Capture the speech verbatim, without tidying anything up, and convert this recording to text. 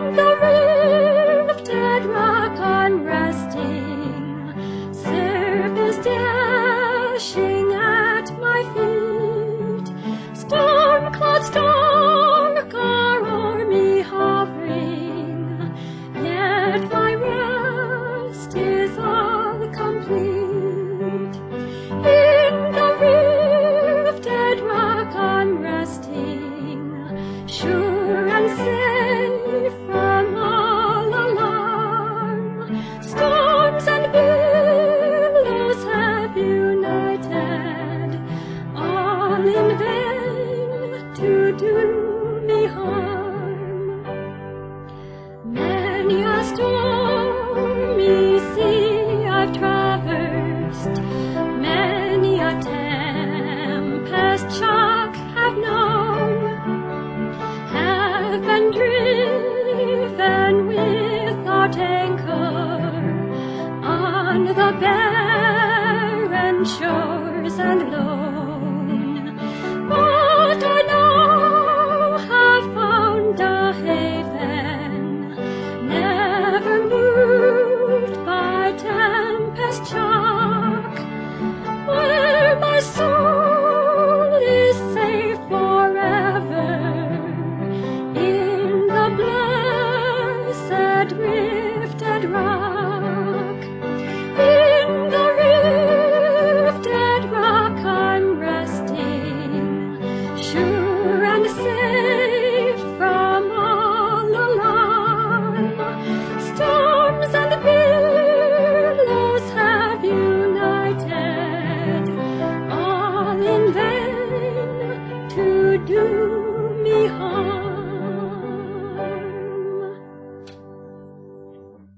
the rifted rock I'm resting, surf is dashing at my feet, storm clouds dark are o'er me hovering, yet my rest is all complete. In the rifted rock I'm resting, sure and safe from all alarm. Storms and billows have united, all in vain to do me harm. Many a stormy sea I've traversed, many a tempest shock have known, have been driven without anchor on the barren shores and lone. But I now have found a haven, never moved by tempest shock, where my soul is safe forever in the blessed rifted rock. In the rifted rock I'm resting, sure and safe from all alarm. Storms and billows have united, all in vain to do